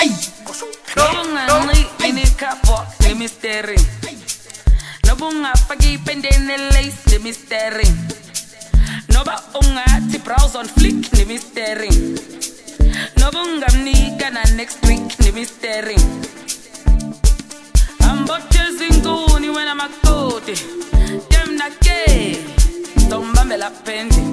Nobungangi inikapwa ni misteri. Nobunga pagi pendene lace ni misteri. Noba unga ti browse on flick ni misteri. Nobunga mnika na next week ni misteri. Amboche zinguni wena makoti. Dem na ke tomba me la pendi.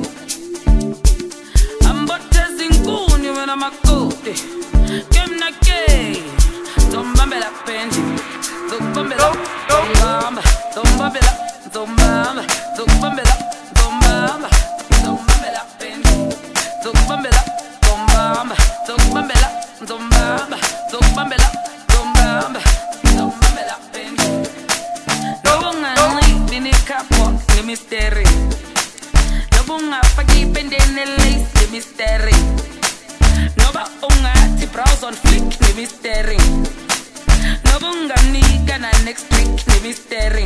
Amboche zinguni wena makoti. Dem na ke tomba me la pendi. Tomba me la tomba. Tomba me la tomba. Tomba me la tomba. Tomba me la pendi. Tomba me la tomba. Tomba me la tomba. Tomba me la tomba. Tomba me la pendi. Nobungangi inikapwa ni misteri. Nobunga pagi pendene lace ni misteri. Noba unga ti browse on flick ni misteri. Nobunga mnika na next week ni misteri.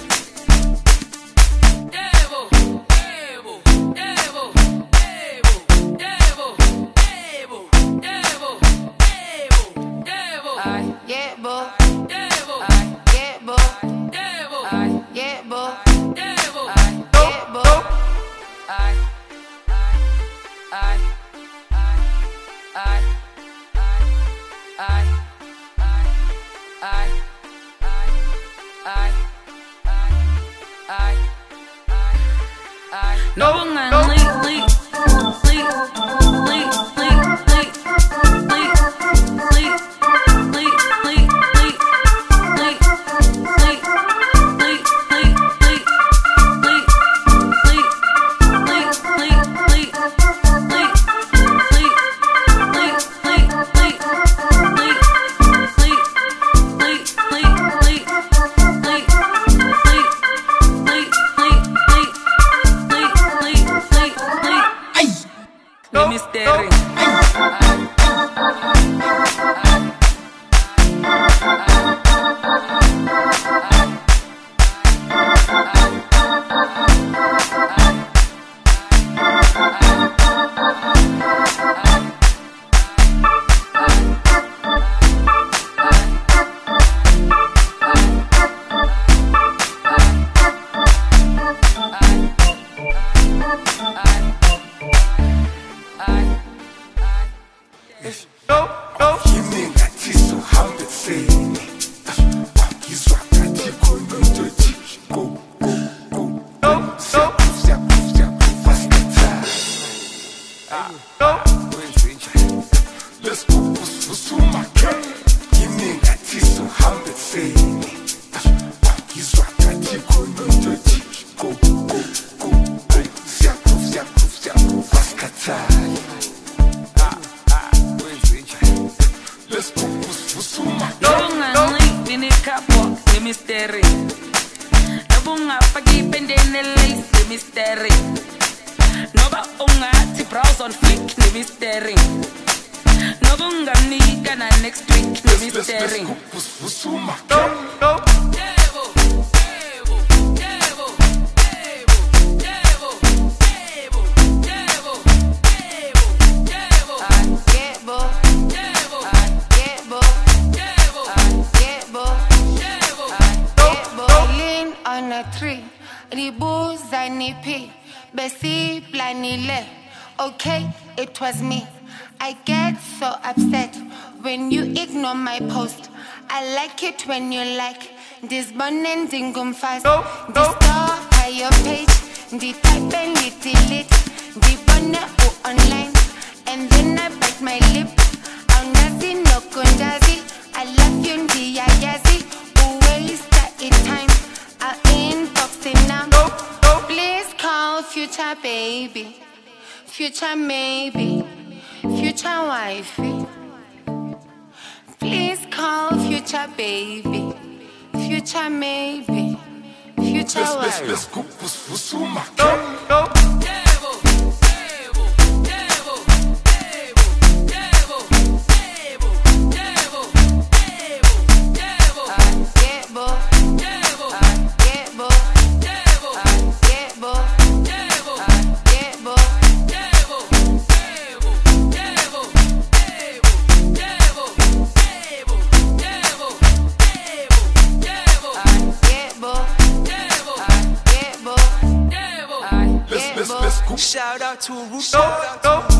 Okay, it was me. I get so upset when you ignore my post. I like it when you like this bonnet dingum fast. The star by your page, the type and the delete, the bonnet online, and then I bite my lip. I'm nothing no kundazi. I love you, the ayazi. Waste that time. I'll inbox it now. Please call future baby. Future maybe, future wifey. Please call future baby, future maybe, future wifey. Let's go, Fusuma. Shout out to a roof.